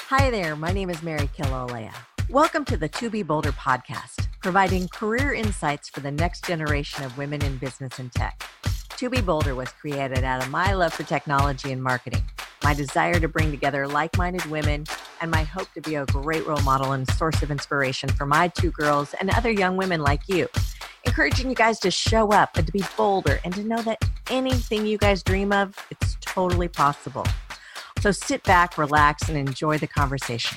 Hi there, my name is Mary Kilolea. Welcome to the To Be Bolder podcast, providing career insights for the next generation of women in business and tech. To Be Bolder was created out of my love for technology and marketing, my desire to bring together like-minded women, and my hope to be a great role model and source of inspiration for my two girls and other young women like you, encouraging you guys to show up and to be bolder and to know that anything you guys dream of, it's totally possible. So sit back, relax, and enjoy the conversation.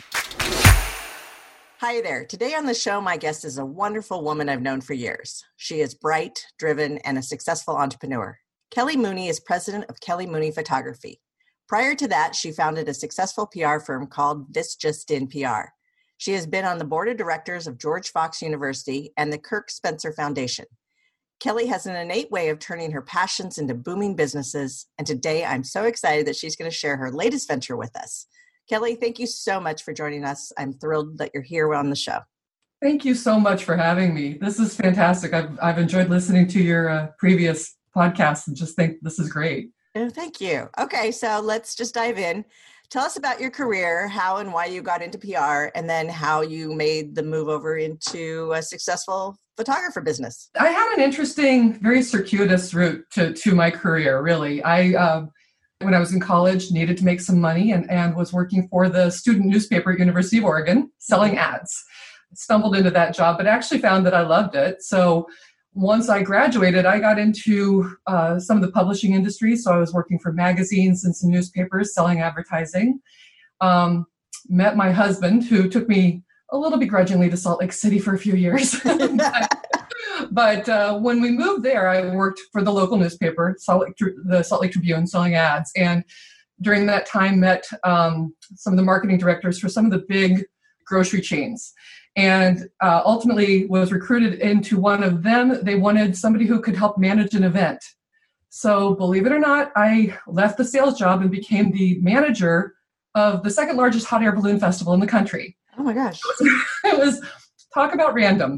Hi there. Today on the show, my guest is a wonderful woman I've known for years. She is bright, driven, and a successful entrepreneur. Kelly Mooney is president of Kelly Mooney Photography. Prior to that, she founded a successful PR firm called This Just In PR. She has been on the board of directors of George Fox University and the Kirk Spencer Foundation. Kelly has an innate way of turning her passions into booming businesses, and today I'm so excited that she's going to share her latest venture with us. Kelly, thank you so much for joining us. I'm thrilled that you're here on the show. Thank you so much for having me. This is fantastic. I've enjoyed listening to your previous podcast and just think this is great. Oh, thank you. Okay, so let's just dive in. Tell us about your career, how and why you got into PR, and then how you made the move over into a successful photographer business. I had an interesting, very circuitous route to my career, really. When I was in college, needed to make some money and was working for the student newspaper at University of Oregon, selling ads. Stumbled into that job, but actually found that I loved it. So once I graduated, I got into some of the publishing industry. So I was working for magazines and some newspapers selling advertising. Met my husband, who took me a little begrudgingly to Salt Lake City for a few years. but when we moved there, I worked for the local newspaper, the Salt Lake Tribune, selling ads. And during that time, met some of the marketing directors for some of the big grocery chains. And ultimately was recruited into one of them. They wanted somebody who could help manage an event. So believe it or not, I left the sales job and became the manager of the second largest hot air balloon festival in the country. Oh my gosh. It was talk about random,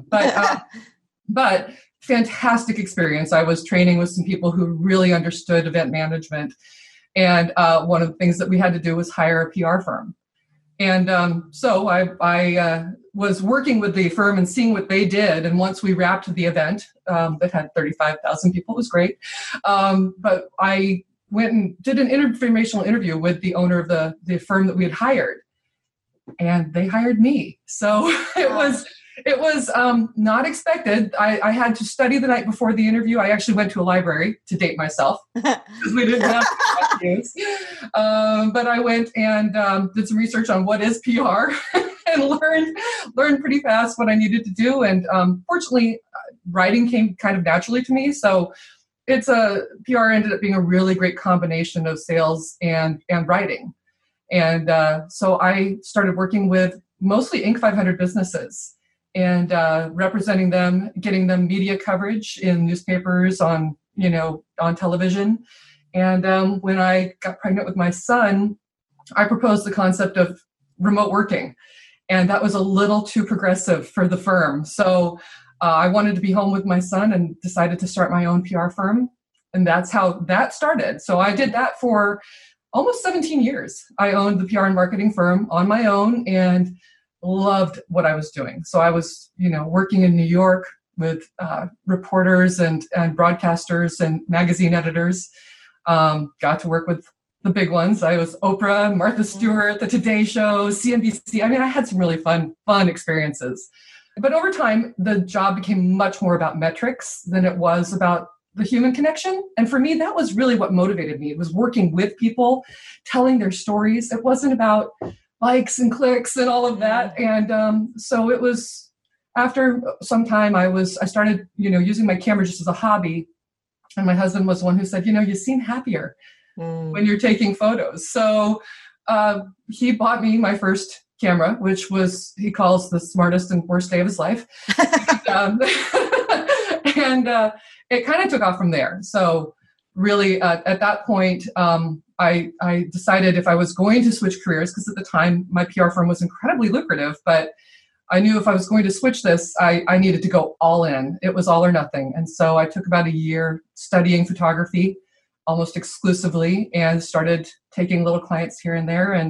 but fantastic experience. I was training with some people who really understood event management. And one of the things that we had to do was hire a PR firm. And so I was working with the firm and seeing what they did. And once we wrapped the event that had 35,000 people, it was great. But I went and did an informational interview with the owner of the firm that we had hired. And they hired me. So it was not expected. I had to study the night before the interview. I actually went to a library to date myself because we didn't have news. But I went and did some research on what is PR and learned pretty fast what I needed to do. And fortunately, writing came kind of naturally to me. So PR ended up being a really great combination of sales and writing. And so I started working with mostly Inc. 500 businesses and representing them, getting them media coverage in newspapers, on television. And when I got pregnant with my son, I proposed the concept of remote working. And that was a little too progressive for the firm. So I wanted to be home with my son and decided to start my own PR firm. And that's how that started. So I did that for almost 17 years. I owned the PR and marketing firm on my own and loved what I was doing. So I was, working in New York with reporters and broadcasters and magazine editors. Got to work with the big ones. I was Oprah, Martha Stewart, The Today Show, CNBC. I mean, I had some really fun experiences. But over time, the job became much more about metrics than it was about the human connection. And for me, that was really what motivated me. It was working with people, telling their stories. It wasn't about likes and clicks and all of that. And so it was, after some time, I started, using my camera just as a hobby. And my husband was the one who said, you seem happier when you're taking photos. So he bought me my first camera, which he calls the smartest and worst day of his life. And it kind of took off from there. So really, at that point, I decided if I was going to switch careers, because at the time my PR firm was incredibly lucrative, but I knew if I was going to switch this, I needed to go all in. It was all or nothing. And so I took about a year studying photography almost exclusively and started taking little clients here and there and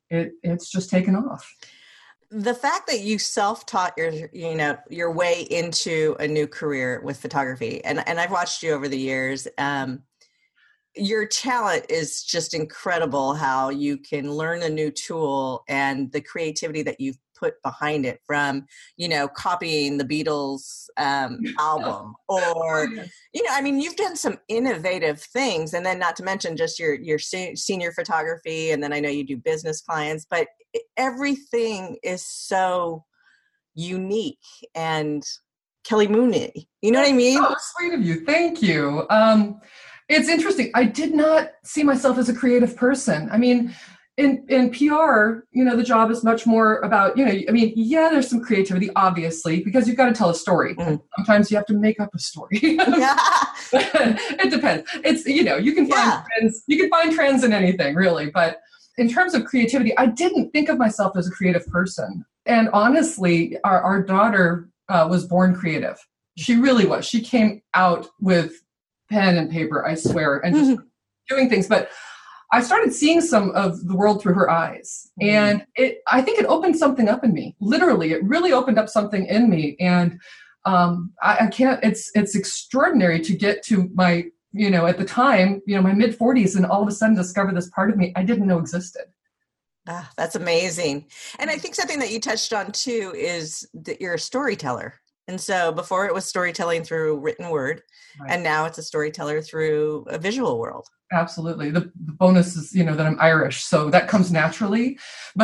it's just taken off. The fact that you self-taught your way into a new career with photography, and I've watched you over the years, your talent is just incredible, how you can learn a new tool and the creativity that you've put behind it, from, copying the Beatles album, or, you've done some innovative things, and then not to mention just your senior photography. And then I know you do business clients, but everything is so unique and Kelly Mooney. You know what I mean? Oh, sweet of you. Thank you. It's interesting. I did not see myself as a creative person. I mean, in PR, the job is much more about, there's some creativity, obviously, because you've got to tell a story. Mm. Sometimes you have to make up a story. It depends. It's, you can find trends. You can find trends in anything, really. But in terms of creativity, I didn't think of myself as a creative person. And honestly, our daughter was born creative. She really was. She came out with pen and paper, I swear, and just doing things. But I started seeing some of the world through her eyes. And I think it opened something up in me. Literally, it really opened up something in me. And I can't, it's extraordinary to get to my, at the time, my mid 40s, and all of a sudden discover this part of me I didn't know existed. Ah, that's amazing. And I think something that you touched on too is that you're a storyteller. And so before it was storytelling through written word, right, and now it's a storyteller through a visual world. Absolutely. The bonus is, that I'm Irish, so that comes naturally.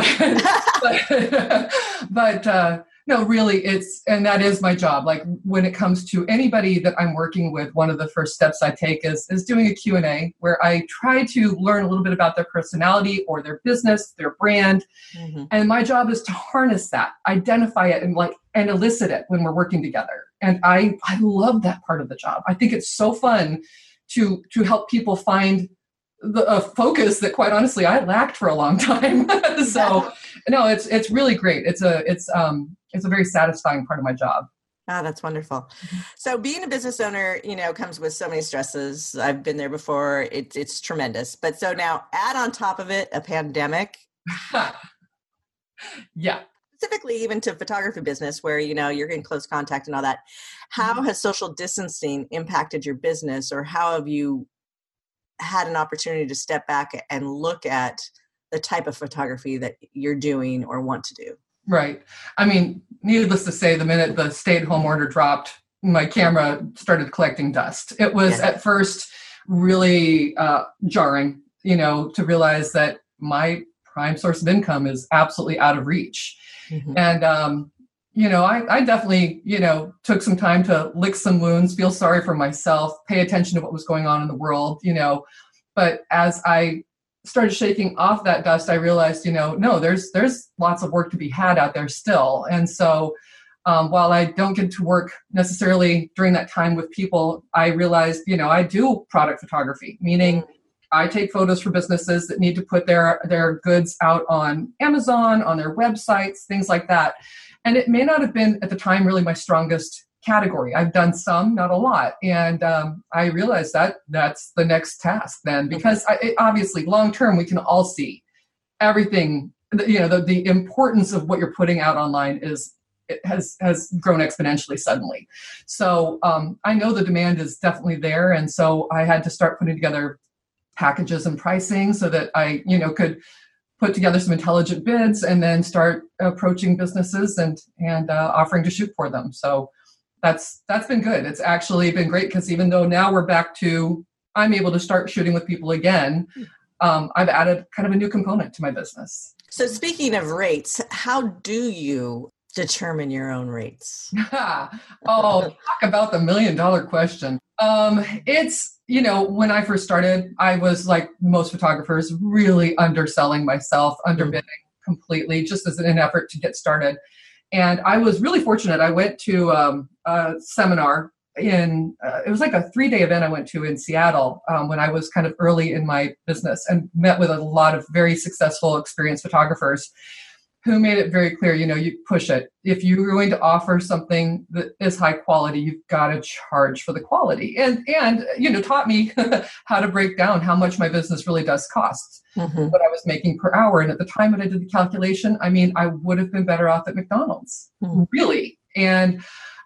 But no, really, and that is my job. Like, when it comes to anybody that I'm working with, one of the first steps I take is doing a Q&A, where I try to learn a little bit about their personality or their business, their brand. Mm-hmm. And my job is to harness that, identify it, and elicit it when we're working together. And I love that part of the job. I think it's so fun to help people find a focus that, quite honestly, I lacked for a long time. So no, it's really great. It's a very satisfying part of my job. Oh, that's wonderful. So being a business owner, comes with so many stresses. I've been there before. It's tremendous. But so now add on top of it a pandemic. Yeah. Specifically even to photography business, where, you're in close contact and all that. How has social distancing impacted your business, or how have you had an opportunity to step back and look at the type of photography that you're doing or want to do? Right. I mean, needless to say, the minute the stay-at-home order dropped, my camera started collecting dust. It was at first really jarring, to realize that my prime source of income is absolutely out of reach. Mm-hmm. And, I definitely, took some time to lick some wounds, feel sorry for myself, pay attention to what was going on in the world, but as I started shaking off that dust, I realized, no, there's lots of work to be had out there still. And so while I don't get to work necessarily during that time with people, I realized, I do product photography, meaning I take photos for businesses that need to put their goods out on Amazon, on their websites, things like that. And it may not have been at the time really my strongest category. I've done some, not a lot. And I realized that that's the next task then, because obviously long-term, we can all see everything, the importance of what you're putting out online has grown exponentially suddenly. So I know the demand is definitely there. And so I had to start putting together packages and pricing so that I, could put together some intelligent bids and then start approaching businesses and offering to shoot for them. So that's been good. It's actually been great, because even though now we're back to, I'm able to start shooting with people again, I've added kind of a new component to my business. So speaking of rates, how do you determine your own rates? Talk about the $1 million question. It's, when I first started, I was like most photographers, really underselling myself, underbidding completely, just as an effort to get started. And I was really fortunate. I went to a seminar it was like a 3-day event I went to in Seattle when I was kind of early in my business, and met with a lot of very successful, experienced photographers who made it very clear, you push it. If you're going to offer something that is high quality, you've got to charge for the quality. And taught me how to break down how much my business really does cost, what I was making per hour. And at the time when I did the calculation, I would have been better off at McDonald's, really. And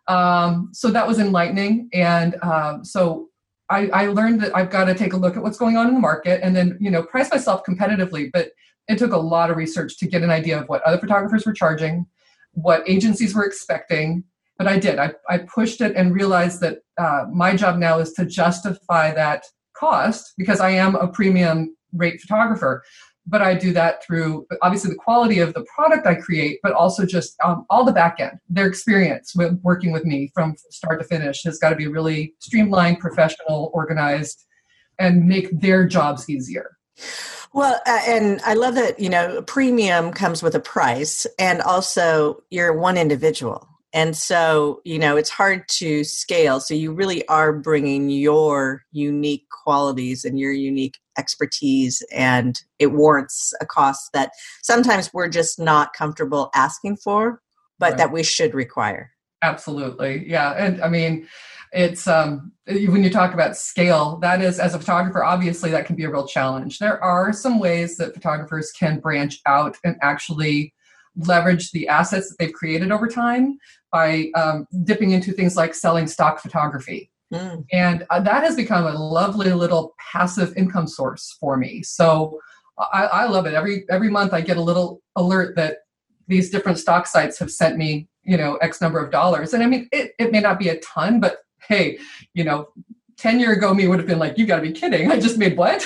so that was enlightening. And so I learned that I've got to take a look at what's going on in the market and then, price myself competitively. But it took a lot of research to get an idea of what other photographers were charging, what agencies were expecting. But I did. I pushed it and realized that my job now is to justify that cost because I am a premium rate photographer. But I do that through, obviously, the quality of the product I create, but also just all the back end. Their experience with working with me from start to finish has got to be really streamlined, professional, organized, and make their jobs easier. Well, and I love that, premium comes with a price, and also you're one individual. And so, it's hard to scale. So you really are bringing your unique qualities and your unique expertise, and it warrants a cost that sometimes we're just not comfortable asking for, but that we should require. Absolutely. Yeah. And it's when you talk about scale, that is, as a photographer, obviously that can be a real challenge. There are some ways that photographers can branch out and actually leverage the assets that they've created over time by dipping into things like selling stock photography. And that has become a lovely little passive income source for me. So I love it. Every month I get a little alert that these different stock sites have sent me, X number of dollars. And it may not be a ton, but hey, 10 years ago me would have been like, you got to be kidding. I just made what?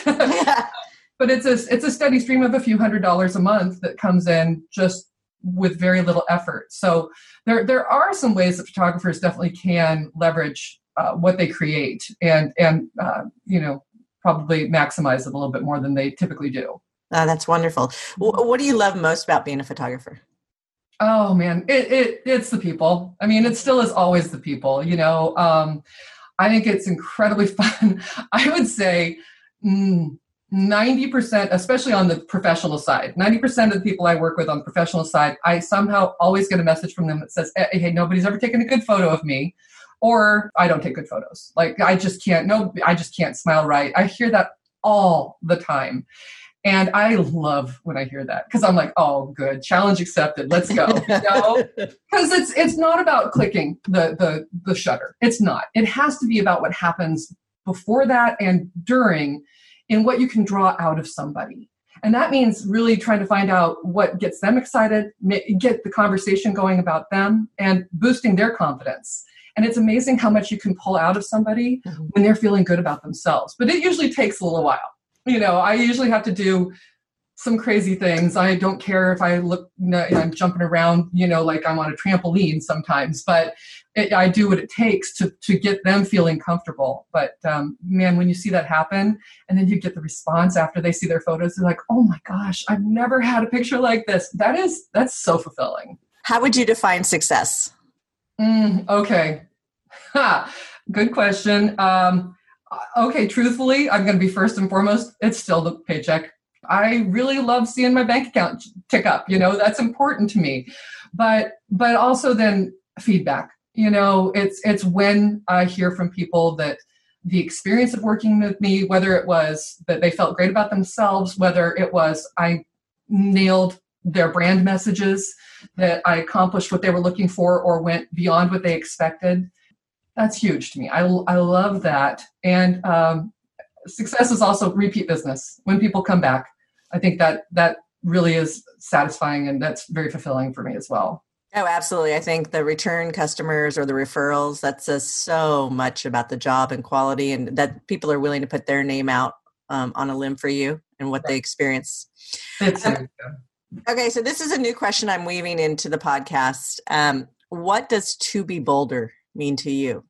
But it's a steady stream of a few $100s a month that comes in just with very little effort. So there are some ways that photographers definitely can leverage what they create and probably maximize it a little bit more than they typically do. That's wonderful. What do you love most about being a photographer? Oh man, it's the people. It still is always the people, I think it's incredibly fun. I would say 90%, especially on the professional side, 90% of the people I work with on the professional side, I somehow always get a message from them that says, hey, nobody's ever taken a good photo of me, or I don't take good photos. Like, I just can't smile right. I hear that all the time. And I love when I hear that because I'm like, oh, good, challenge accepted. Let's go. Because it's not about clicking the shutter. It's not. It has to be about what happens before that and during, in what you can draw out of somebody. And that means really trying to find out what gets them excited, get the conversation going about them, and boosting their confidence. And it's amazing how much you can pull out of somebody when they're feeling good about themselves. But it usually takes a little while. I usually have to do some crazy things. I don't care if I look, I'm jumping around, like I'm on a trampoline sometimes, but I do what it takes to get them feeling comfortable. But man, when you see that happen and then you get the response after they see their photos, they're like, oh my gosh, I've never had a picture like this. That's so fulfilling. How would you define success? Okay. Good question. Okay, truthfully, I'm going to be first and foremost, it's still the paycheck. I really love seeing my bank account tick up. That's important to me. But also then feedback. It's when I hear from people that the experience of working with me, whether it was that they felt great about themselves, whether it was I nailed their brand messages, that I accomplished what they were looking for or went beyond what they expected. That's huge to me. I love that. And success is also repeat business. When people come back, I think that really is satisfying, and that's very fulfilling for me as well. Oh, absolutely. I think the return customers or the referrals, that says so much about the job and quality, and that people are willing to put their name out on a limb for you and what they experience. Okay, so this is a new question I'm weaving into the podcast. What does to be bolder mean to you?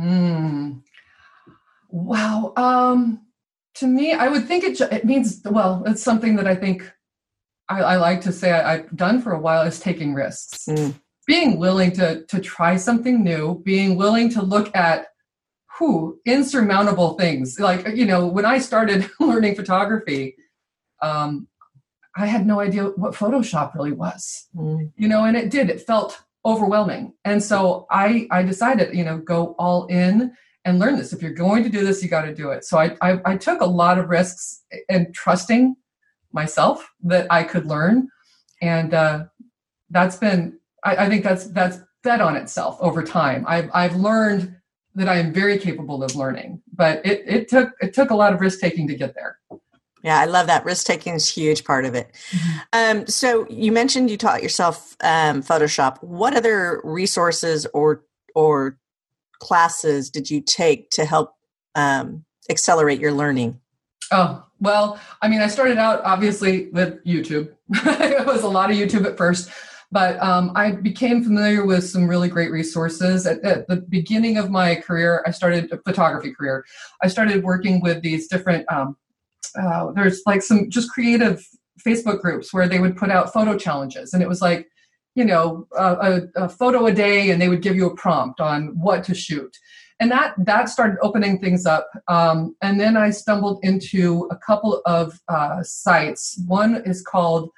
Wow. To me, I would think it means, it's something that I think I like to say I've done for a while, is taking risks. Being willing to try something new, being willing to look at insurmountable things. Like, when I started learning photography, I I had no idea what Photoshop really was, Mm. and it felt overwhelming. And so I decided, go all in and learn this. If you're going to do this, you got to do it. So I took a lot of risks in trusting myself that I could learn. And that's been, I think that's fed on itself over time. I've learned that I am very capable of learning, but it took a lot of risk taking to get there. Yeah, I love that. Risk taking is a huge part of it. Mm-hmm. So you mentioned you taught yourself Photoshop. What other resources or classes did you take to help accelerate your learning? Oh, well, I started out obviously with YouTube. It was a lot of YouTube at first, but I became familiar with some really great resources. At the beginning of my career, I started a photography career. I started working with these different, there's like some just creative Facebook groups where they would put out photo challenges. And it was like, a photo a day, and they would give you a prompt on what to shoot. And that started opening things up. And then I stumbled into a couple of sites. One is called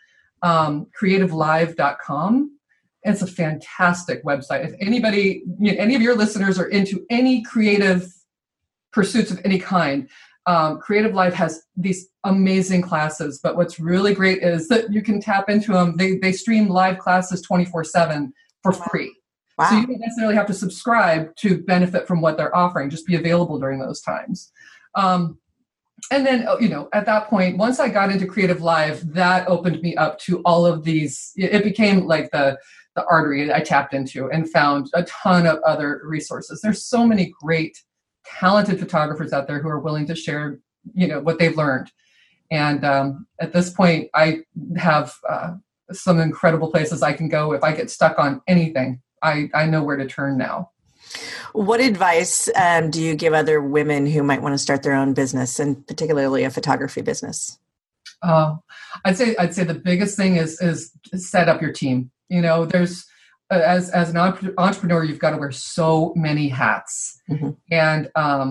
creativelive.com. It's a fantastic website. If anybody, any of your listeners are into any creative pursuits of any kind, Creative Live has these amazing classes. But what's really great is that you can tap into them. They stream live classes 24/7 for free. Wow. So you don't necessarily have to subscribe to benefit from what they're offering. Just be available during those times. And then, at that point, once I got into Creative Live, that opened me up to all of these. It became like the artery that I tapped into and found a ton of other resources. There's so many great, talented photographers out there who are willing to share, what they've learned. And at this point, I have some incredible places I can go if I get stuck on anything. I know where to turn now. What advice do you give other women who might want to start their own business, and particularly a photography business? I'd say the biggest thing is set up your team. There's as an entrepreneur, you've got to wear so many hats, mm-hmm. And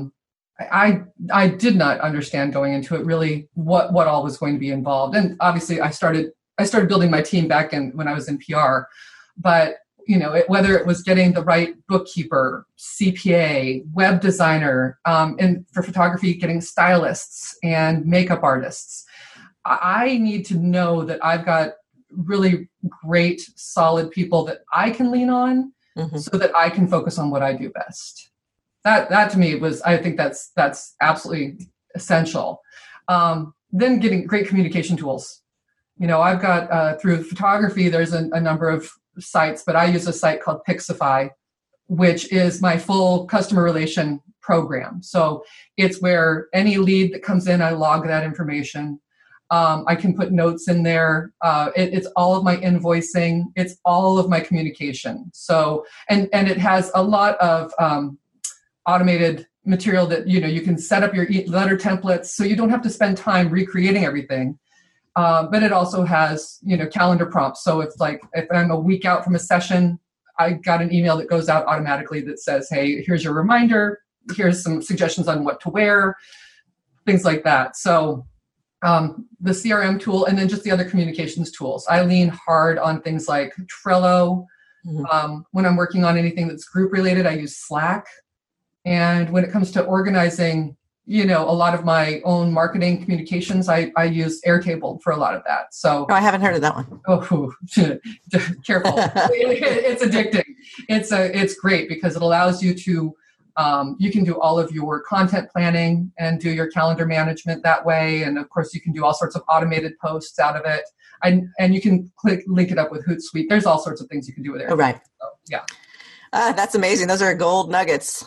I did not understand going into it really what all was going to be involved. And obviously, I started building my team back when I was in PR, but whether it was getting the right bookkeeper, CPA, web designer, and for photography, getting stylists and makeup artists, I need to know that I've got really great, solid people that I can lean on, mm-hmm. so that I can focus on what I do best. That to me I think that's absolutely essential. Then getting great communication tools. I've got through photography, there's a number of sites, but I use a site called Pixify, which is my full customer relation program. So it's where any lead that comes in, I log that information. I can put notes in there. It's all of my invoicing. It's all of my communication. So, and it has a lot of automated material that, you can set up your letter templates, so you don't have to spend time recreating everything. But it also has, calendar prompts. So it's like, if I'm a week out from a session, I got an email that goes out automatically that says, hey, here's your reminder. Here's some suggestions on what to wear, things like that. So the CRM tool, and then just the other communications tools. I lean hard on things like Trello. Mm-hmm. When I'm working on anything that's group related, I use Slack. And when it comes to organizing, a lot of my own marketing communications, I use Airtable for a lot of that. So I haven't heard of that one. Oh, careful. It's addicting. It's great because it allows you to, you can do all of your content planning and do your calendar management that way. And of course you can do all sorts of automated posts out of it. And you can link it up with Hootsuite. There's all sorts of things you can do with Airtable. Oh, right. So, yeah. That's amazing. Those are gold nuggets.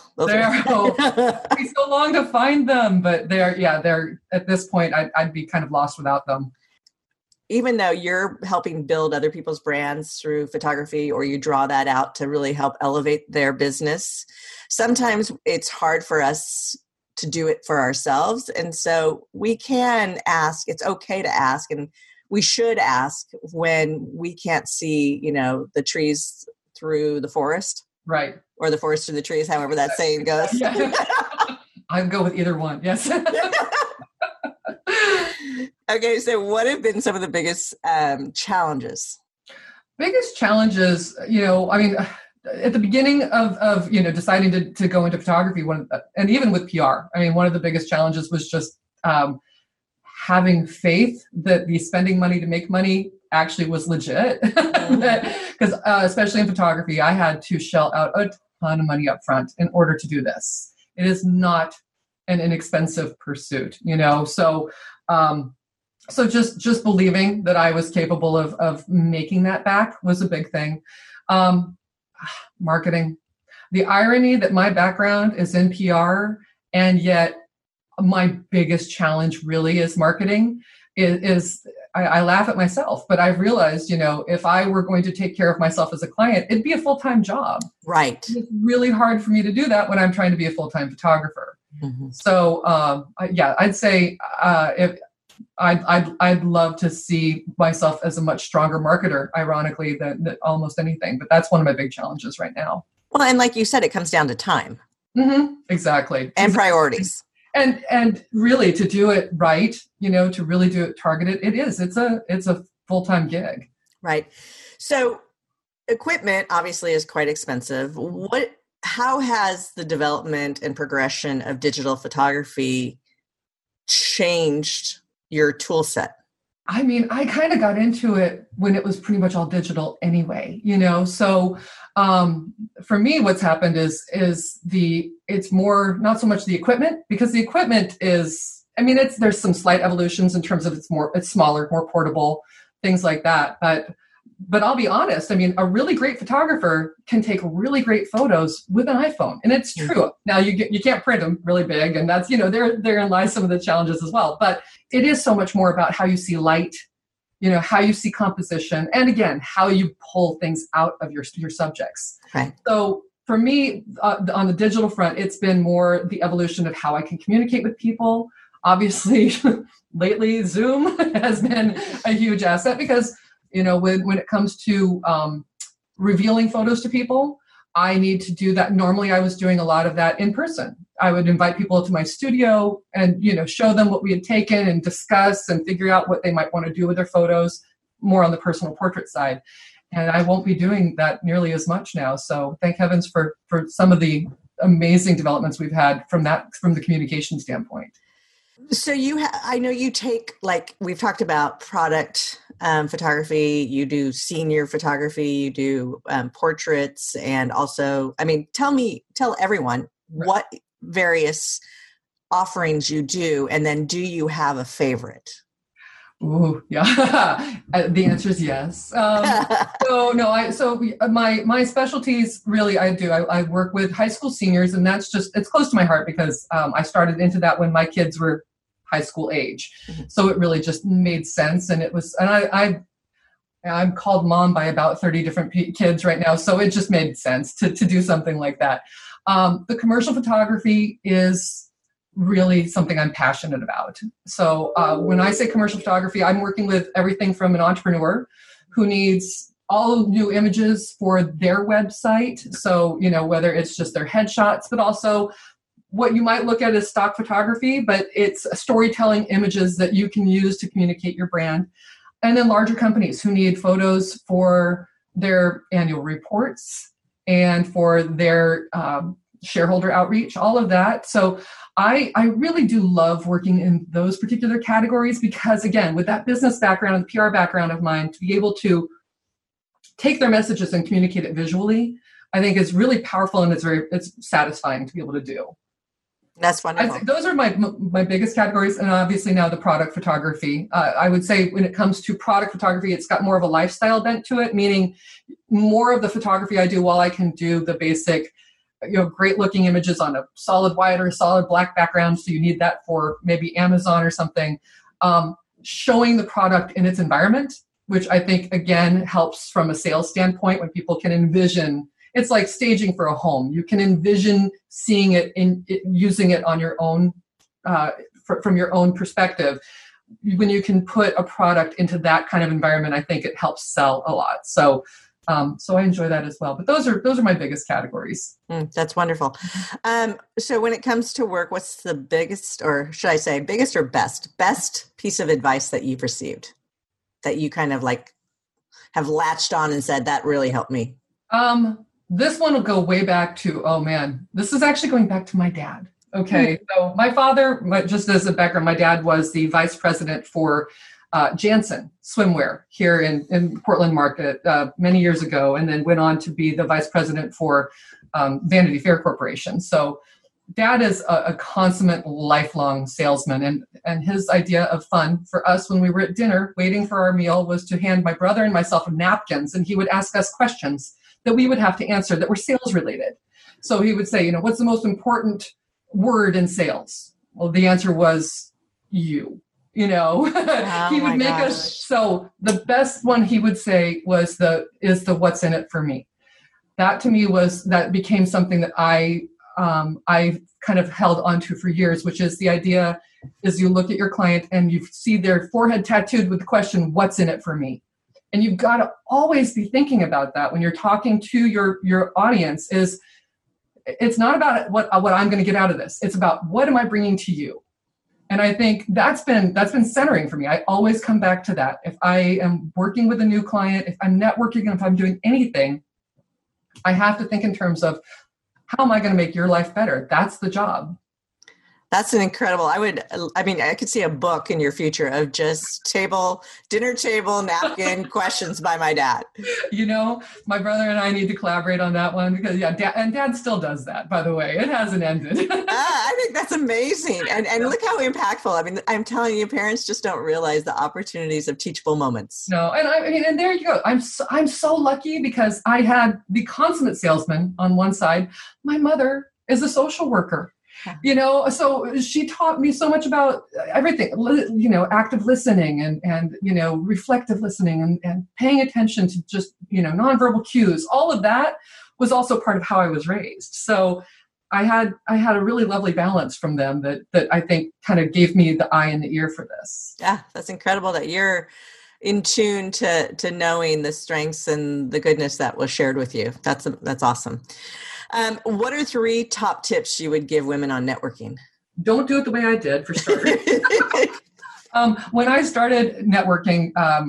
It takes so long to find them, but they're at this point, I'd be kind of lost without them. Even though you're helping build other people's brands through photography, or you draw that out to really help elevate their business, sometimes it's hard for us to do it for ourselves. And so we can ask, it's okay to ask, and we should ask when we can't see, the trees through the forest. Right. Or the forest through the trees, however that saying goes. Yeah. I'd go with either one. Yes. Okay, so what have been some of the biggest challenges? Biggest challenges, I mean, at the beginning of deciding to go into photography, and even with PR, I mean, one of the biggest challenges was just having faith that the spending money to make money actually was legit. Because especially in photography, I had to shell out a ton of money up front in order to do this. It is not an inexpensive pursuit, So just believing that I was capable of making that back was a big thing. Marketing. The irony that my background is in PR, and yet my biggest challenge really is marketing. I laugh at myself, but I've realized, if I were going to take care of myself as a client, it'd be a full-time job. Right. It's really hard for me to do that when I'm trying to be a full-time photographer. Mm-hmm. So, I'd say if I'd love to see myself as a much stronger marketer, ironically, than almost anything. But that's one of my big challenges right now. Well, and like you said, it comes down to time. Mm-hmm. Exactly. And priorities. And really to do it right, to really do it targeted, it's a full-time gig. Right. So equipment obviously is quite expensive. How has the development and progression of digital photography changed your tool set? I mean, I kind of got into it when it was pretty much all digital anyway, So for me, what's happened is it's more, not so much the equipment, because the equipment is, there's some slight evolutions in terms of it's smaller, more portable, things like that. But I'll be honest, a really great photographer can take really great photos with an iPhone, and it's true. Now you can't print them really big, and that's, therein lies some of the challenges as well. But it is so much more about how you see light, how you see composition, and again, how you pull things out of your subjects. Right. So for me, on the digital front, it's been more the evolution of how I can communicate with people. Obviously, lately, Zoom has been a huge asset because, when it comes to revealing photos to people, I need to do that. Normally, I was doing a lot of that in person. I would invite people to my studio and, show them what we had taken and discuss and figure out what they might want to do with their photos, more on the personal portrait side. And I won't be doing that nearly as much now. So thank heavens for some of the amazing developments we've had from the communication standpoint. So I know you take, like we've talked about, product photography, you do senior photography, you do portraits, and also, tell everyone what various offerings you do, and then do you have a favorite? Ooh, yeah. The answer is yes. My specialties really, I work with high school seniors, and it's close to my heart because I started into that when my kids were high school age. Mm-hmm. So it really just made sense. And I'm called mom by about 30 different kids right now. So it just made sense to do something like that. The commercial photography is really something I'm passionate about. So when I say commercial photography, I'm working with everything from an entrepreneur who needs all new images for their website. So, whether it's just their headshots, but also what you might look at as stock photography, but it's storytelling images that you can use to communicate your brand. And then larger companies who need photos for their annual reports and for their shareholder outreach, all of that. So I really do love working in those particular categories because, again, with that business background and PR background of mine, to be able to take their messages and communicate it visually, I think is really powerful, and it's satisfying to be able to do. That's wonderful. Those are my biggest categories, and obviously now the product photography. I would say when it comes to product photography, it's got more of a lifestyle bent to it, meaning more of the photography I do, while I can do the basic, great looking images on a solid white or a solid black background, so you need that for maybe Amazon or something, showing the product in its environment, which I think, again, helps from a sales standpoint when people can envision. It's like staging for a home. You can envision seeing it using it on your own, from your own perspective. When you can put a product into that kind of environment, I think it helps sell a lot. So So I enjoy that as well. But those are my biggest categories. That's wonderful. So when it comes to work, what's the biggest, or should I say biggest or best piece of advice that you've received that you kind of like have latched on and said, that really helped me? This one will go way back to, this is actually going back to my dad. Okay. So my father, just as a background, my dad was the vice president for Janssen Swimwear here in Portland Market many years ago, and then went on to be the vice president for Vanity Fair Corporation. So Dad is a consummate lifelong salesman, and his idea of fun for us when we were at dinner waiting for our meal was to hand my brother and myself napkins, and he would ask us questions that we would have to answer that were sales related. So he would say, what's the most important word in sales? Well, the answer was you. He would make us. So the best one he would say was the what's in it for me. That to me that became something that I kind of held onto for years, which is the idea is you look at your client and you see their forehead tattooed with the question, what's in it for me? And you've got to always be thinking about that when you're talking to your audience. It's not about what I'm going to get out of this. It's about what am I bringing to you? And I think that's been centering for me. I always come back to that. If I am working with a new client, if I'm networking, if I'm doing anything, I have to think in terms of how am I going to make your life better? That's the job. That's an incredible. I could see a book in your future of just dinner table napkin questions by my dad. My brother and I need to collaborate on that one because Dad still does that, by the way. It hasn't ended. I think that's amazing. And look how impactful. I'm telling you, parents just don't realize the opportunities of teachable moments. No. And there you go. I'm so lucky because I had the consummate salesman on one side. My mother is a social worker. So she taught me so much about everything, active listening and reflective listening and paying attention to just, nonverbal cues. All of that was also part of how I was raised. So I had a really lovely balance from them that I think kind of gave me the eye and the ear for this. Yeah, that's incredible that you're in tune to knowing the strengths and the goodness that was shared with you. That's awesome. What are 3 top tips you would give women on networking? Don't do it the way I did, for starters. When I started networking,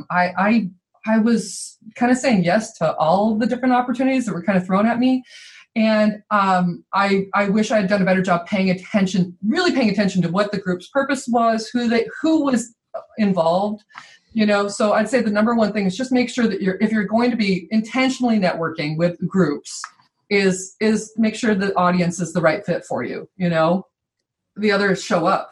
I was kind of saying yes to all the different opportunities that were kind of thrown at me. And I wish I had done a better job really paying attention to what the group's purpose was, who was involved. So I'd say the number one thing is just make sure that if you're going to be intentionally networking with groups, is make sure the audience is the right fit for you. The others show up.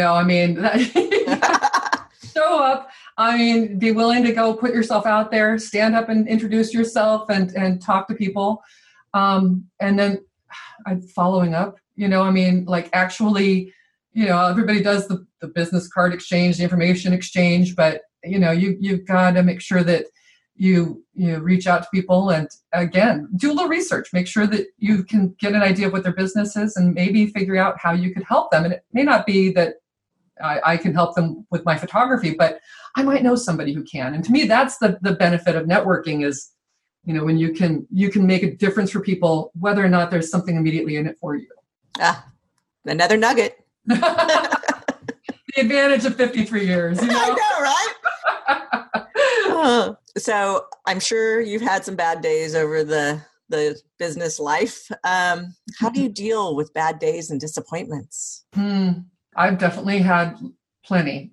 Show up. Be willing to go put yourself out there, stand up and introduce yourself and talk to people. And then following up. Actually, everybody does the business card exchange, the information exchange, but you've got to make sure that you reach out to people and, again, do a little research. Make sure that you can get an idea of what their business is and maybe figure out how you could help them. And it may not be that I can help them with my photography, but I might know somebody who can. And to me, that's the benefit of networking is, when you can make a difference for people, whether or not there's something immediately in it for you. Another nugget. The advantage of 53 years. I know, right? So I'm sure you've had some bad days over the business life. How do you deal with bad days and disappointments? I've definitely had plenty,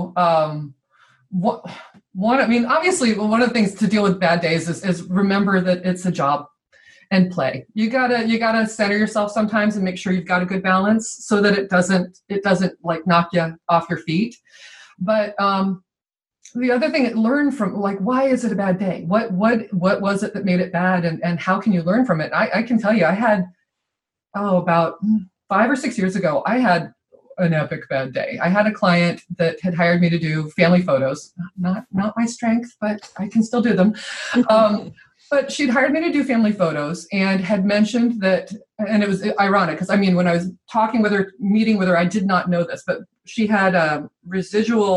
obviously one of the things to deal with bad days is remember that it's a job and play. You gotta center yourself sometimes and make sure you've got a good balance so that it doesn't like knock you off your feet. But, the other thing, learn from why is it a bad day? What was it that made it bad? And how can you learn from it? I can tell you, I had, about 5 or 6 years ago, I had an epic bad day. I had a client that had hired me to do family photos, not my strength, but I can still do them. But she'd hired me to do family photos and had mentioned that, and it was ironic because when I was meeting with her, I did not know this, but she had residual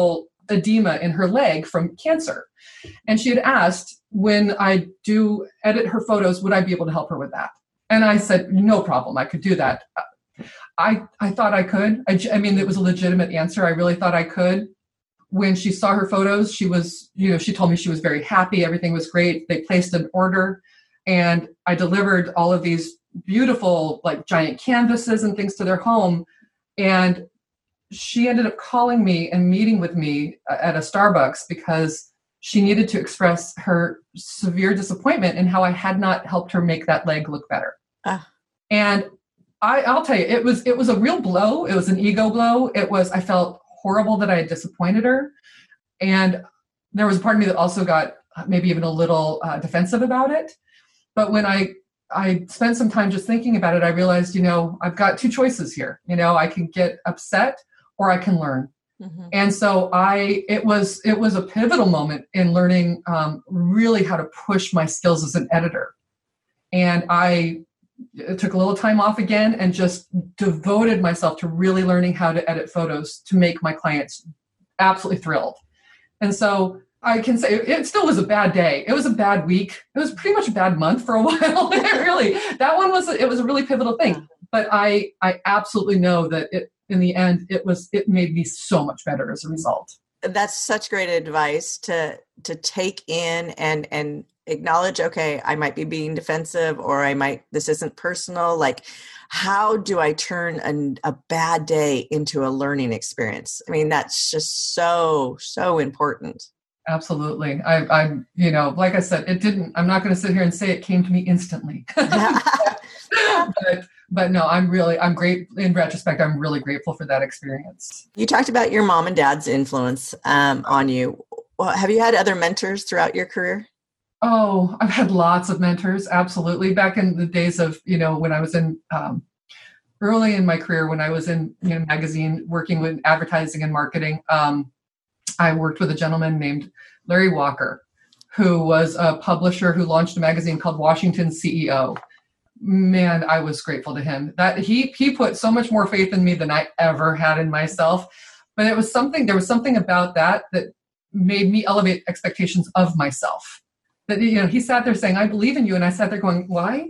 edema in her leg from cancer. And she had asked, when I do edit her photos, would I be able to help her with that? And I said, no problem. I could do that. I thought I could. I mean, it was a legitimate answer. I really thought I could. When she saw her photos, she was, she told me she was very happy. Everything was great. They placed an order and I delivered all of these beautiful, like giant canvases and things to their home. And she ended up calling me and meeting with me at a Starbucks because she needed to express her severe disappointment in how I had not helped her make that leg look better. And I'll tell you, it was a real blow. It was an ego blow. I felt horrible that I had disappointed her. And there was a part of me that also got maybe even a little defensive about it. But when I spent some time just thinking about it, I realized, I've got two choices here. I can get upset or I can learn. Mm-hmm. And so it was a pivotal moment in learning really how to push my skills as an editor. And I took a little time off again and just devoted myself to really learning how to edit photos to make my clients absolutely thrilled. And so I can say it still was a bad day. It was a bad week. It was pretty much a bad month for a while. That one was a really pivotal thing. But I absolutely know that in the end, it made me so much better as a result. That's such great advice to take in and acknowledge, okay, I might be being defensive or this isn't personal. Like, how do I turn a bad day into a learning experience? I mean, that's just so, so important. Absolutely. I'm like I said, I'm not going to sit here and say it came to me instantly. But no, I'm great. In retrospect, I'm really grateful for that experience. You talked about your mom and dad's influence on you. Well, have you had other mentors throughout your career? Oh, I've had lots of mentors. Absolutely. Back in the days of, when I was in early in my career, when I was in magazine working with advertising and marketing, I worked with a gentleman named Larry Walker, who was a publisher who launched a magazine called Washington CEO. Man, I was grateful to him that he put so much more faith in me than I ever had in myself. But there was something about that made me elevate expectations of myself. That, he sat there saying, I believe in you. And I sat there going, why?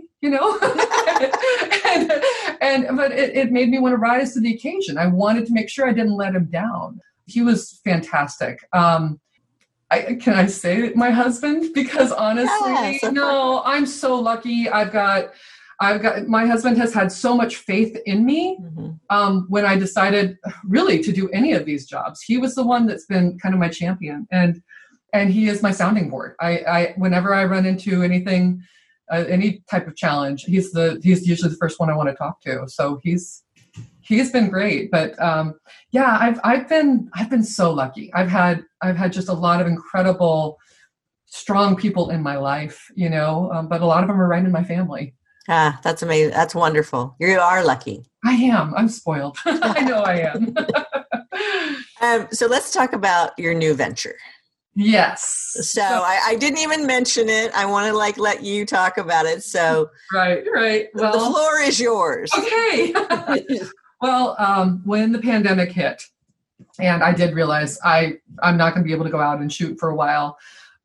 But it made me want to rise to the occasion. I wanted to make sure I didn't let him down. He was fantastic. Can I say my husband? Because honestly, no, I'm so lucky. I've got my husband has had so much faith in me. Mm-hmm. When I decided really to do any of these jobs, he was the one that's been kind of my champion, and he is my sounding board. I whenever I run into anything, any type of challenge, he's usually the first one I want to talk to. So he's been great. But I've been so lucky. I've had just a lot of incredible, strong people in my life, but a lot of them are right in my family. That's amazing. That's wonderful. You are lucky. I am. I'm spoiled. I know I am. So let's talk about your new venture. Yes. So I didn't even mention it. I want to let you talk about it. So right. Well, the floor is yours. Okay. Well, when the pandemic hit, and I did realize I'm not going to be able to go out and shoot for a while,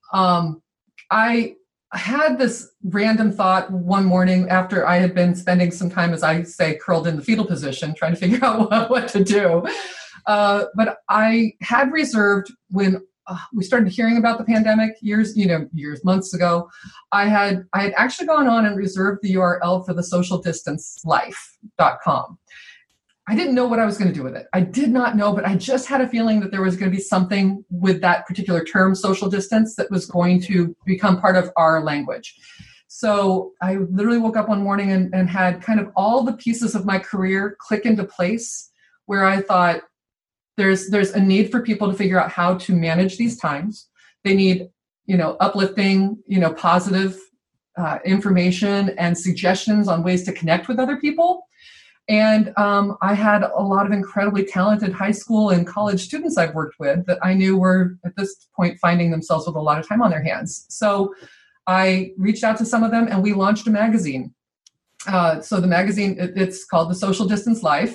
I had this random thought one morning after I had been spending some time, as I say, curled in the fetal position, trying to figure out what to do. But I had reserved when we started hearing about the pandemic months ago. I had actually gone on and reserved the URL for the socialdistancelife.com. I didn't know what I was going to do with it. I did not know, but I just had a feeling that there was going to be something with that particular term, social distance, that was going to become part of our language. So I literally woke up one morning and had kind of all the pieces of my career click into place where I thought there's a need for people to figure out how to manage these times. They need, uplifting, positive information and suggestions on ways to connect with other people. And I had a lot of incredibly talented high school and college students I've worked with that I knew were at this point finding themselves with a lot of time on their hands. So I reached out to some of them and we launched a magazine. So the magazine, it's called The Social Distance Life.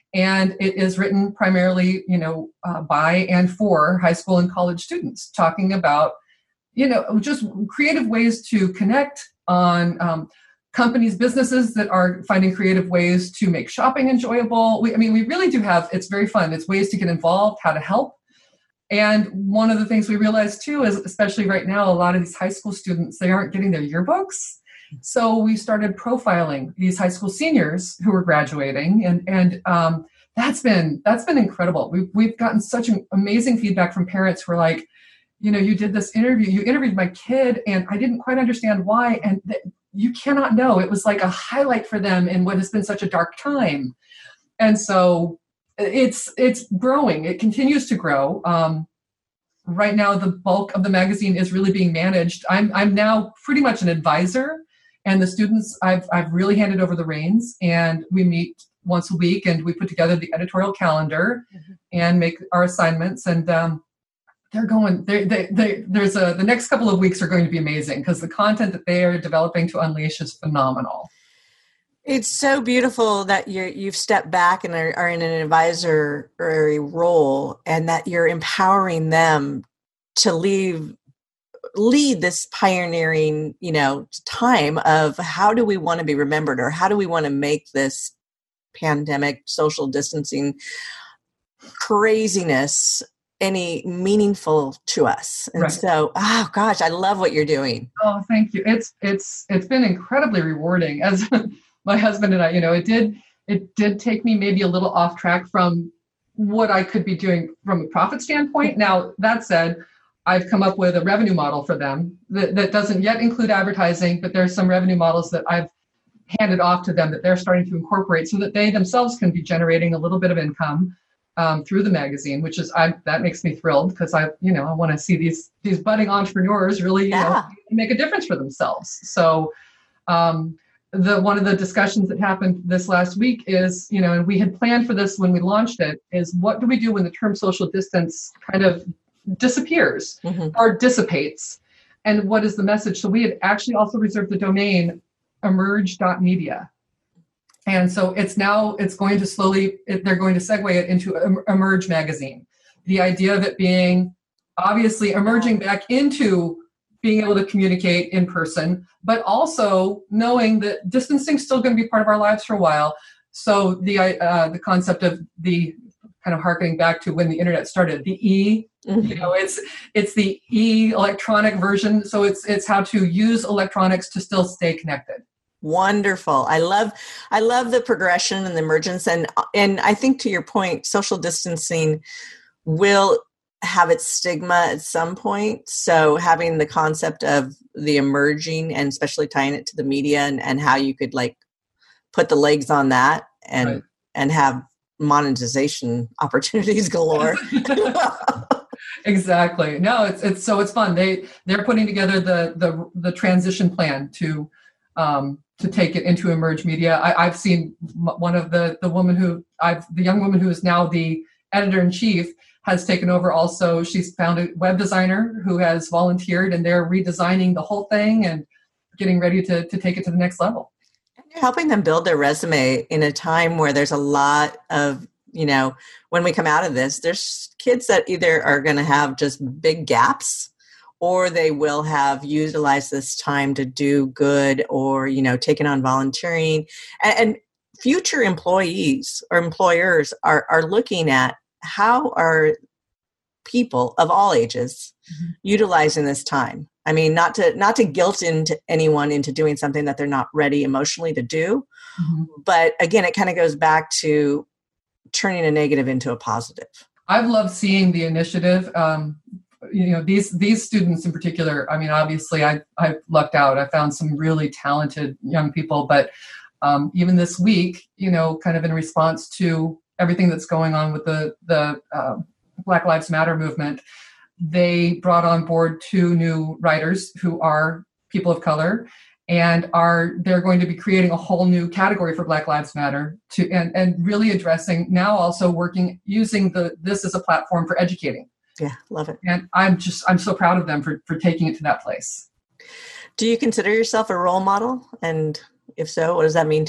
And it is written primarily, by and for high school and college students, talking about, just creative ways to connect on companies, businesses that are finding creative ways to make shopping enjoyable. We really do have, it's very fun. It's ways to get involved, how to help. And one of the things we realized too is, especially right now, a lot of these high school students, they aren't getting their yearbooks. So we started profiling these high school seniors who were graduating, and that's been incredible. We've gotten such an amazing feedback from parents who are like, you did this interview, you interviewed my kid, and I didn't quite understand why, and you cannot know. It was like a highlight for them in what has been such a dark time, and so it's growing. It continues to grow. Right now, the bulk of the magazine is really being managed. I'm now pretty much an advisor. And the students, I've really handed over the reins, and we meet once a week, and we put together the editorial calendar and make our assignments. And they're going. The next couple of weeks are going to be amazing because the content that they are developing to unleash is phenomenal. It's so beautiful that you've stepped back and are in an advisory role, and that you're empowering them to lead this pioneering, time of how do we want to be remembered, or how do we want to make this pandemic social distancing craziness any meaningful to us. And right. So, oh gosh, I love what you're doing. Oh, thank you. It's been incredibly rewarding. As my husband and I, it did take me maybe a little off track from what I could be doing from a profit standpoint. Now, that said, I've come up with a revenue model for them that doesn't yet include advertising, but there's some revenue models that I've handed off to them that they're starting to incorporate so that they themselves can be generating a little bit of income through the magazine, which is, that makes me thrilled because I want to see these budding entrepreneurs really, make a difference for themselves. So one of the discussions that happened this last week is, and we had planned for this when we launched it, is what do we do when the term social distance kind of disappears or dissipates, and what is the message? So we had actually also reserved the domain emerge.media, and so it's going to they're going to segue it into Emerge magazine. The idea of it being obviously emerging back into being able to communicate in person, but also knowing that distancing is still going to be part of our lives for a while. So the concept of the kind of harkening back to when the internet started, the it's the electronic version. So it's how to use electronics to still stay connected. Wonderful. I love the progression and the emergence. And I think, to your point, social distancing will have its stigma at some point. So having the concept of the emerging, and especially tying it to the media and how you could put the legs on that and have monetization opportunities galore. Exactly. No, it's fun. They're putting together the transition plan to take it into Emerge Media. I've seen one of the young woman who is now the editor-in-chief has taken over also. She's found a web designer who has volunteered, and they're redesigning the whole thing and getting ready to take it to the next level. You're helping them build their resume in a time where there's a lot of, when we come out of this, there's kids that either are going to have just big gaps, or they will have utilized this time to do good, or, taken on volunteering. And future employees or employers are looking at how are people of all ages utilizing this time. I mean, not to guilt anyone into doing something that they're not ready emotionally to do. But again, it kind of goes back to turning a negative into a positive. I've loved seeing the initiative. These students in particular, I mean, obviously I lucked out. I found some really talented young people, but even this week, kind of in response to everything that's going on with the Black Lives Matter movement, they brought on board 2 new writers who are people of color, and they're going to be creating a whole new category for Black Lives Matter and really addressing, now also using this as a platform for educating. Yeah, love it. And I'm so proud of them for taking it to that place. Do you consider yourself a role model? And if so, what does that mean to you?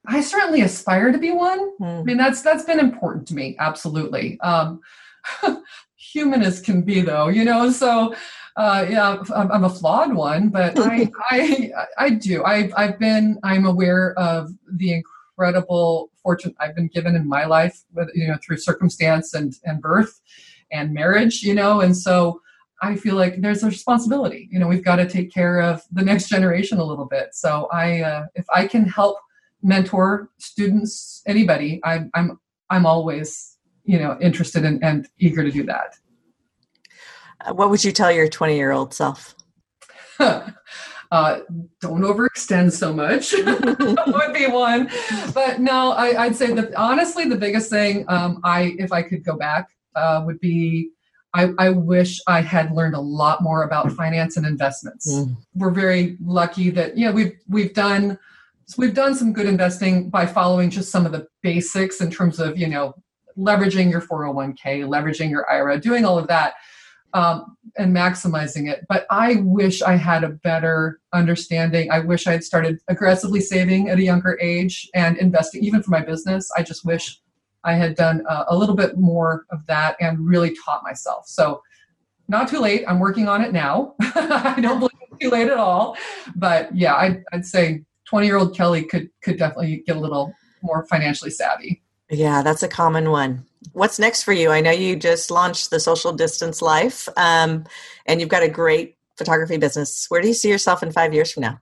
I certainly aspire to be one. I mean, that's been important to me. Absolutely. Human as can be, though, so yeah, I'm a flawed one, but I do. I'm aware of the incredible fortune I've been given in my life, through circumstance and birth and marriage, and so I feel like there's a responsibility. We've got to take care of the next generation a little bit. So if I can help mentor students, anybody, I'm always, interested in, and eager to do that. What would you tell your 20-year-old self? Don't overextend so much. That would be one. But no, I'd say that honestly, the biggest thing, if I could go back, would be, I wish I had learned a lot more about finance and investments. We're very lucky that, we've done some good investing by following just some of the basics in terms of, leveraging your 401k, leveraging your IRA, doing all of that. And maximizing it. But I wish I had a better understanding. I wish I had started aggressively saving at a younger age and investing even for my business. I just wish I had done a little bit more of that and really taught myself. So not too late. I'm working on it now. I don't believe it's too late at all. But yeah, I'd say 20-year-old Kelly could definitely get a little more financially savvy. Yeah, that's a common one. What's next for you? I know you just launched the Social Distance Life, and you've got a great photography business. Where do you see yourself in 5 years from now?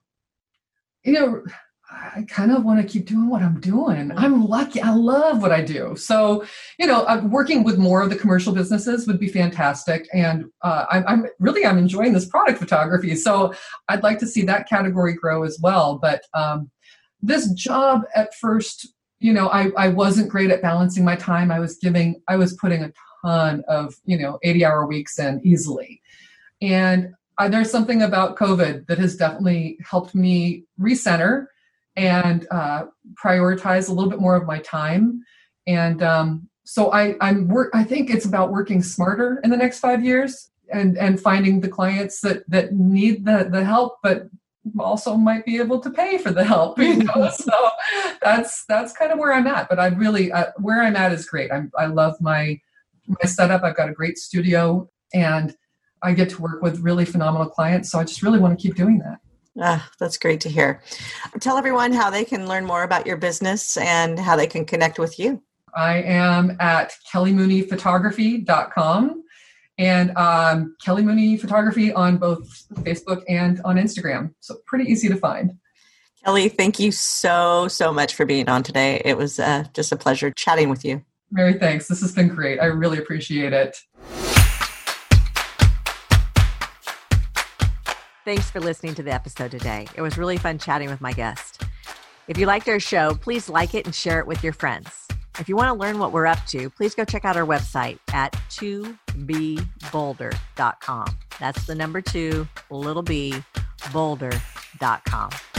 I kind of want to keep doing what I'm doing. I'm lucky. I love what I do. So, working with more of the commercial businesses would be fantastic. And I'm enjoying this product photography. So I'd like to see that category grow as well. But this job at first, I wasn't great at balancing my time. I was putting a ton of, 80-hour weeks in easily. And there's something about COVID that has definitely helped me recenter and prioritize a little bit more of my time. And so I think it's about working smarter in the next 5 years and finding the clients that need the help, but also might be able to pay for the help, So that's kind of where I'm at. But I really, where I'm at is great. I love my setup. I've got a great studio and I get to work with really phenomenal clients. So I just really want to keep doing that. That's great to hear. Tell everyone how they can learn more about your business and how they can connect with you. I am at kellymooneyphotography.com. And Kelly Mooney Photography on both Facebook and on Instagram. So pretty easy to find. Kelly, thank you so much for being on today. It was just a pleasure chatting with you. Mary, thanks. This has been great. I really appreciate it. Thanks for listening to the episode today. It was really fun chatting with my guest. If you liked our show, please like it and share it with your friends. If you want to learn what we're up to, please go check out our website at 2bboulder.com. That's the number 2, little b, boulder.com.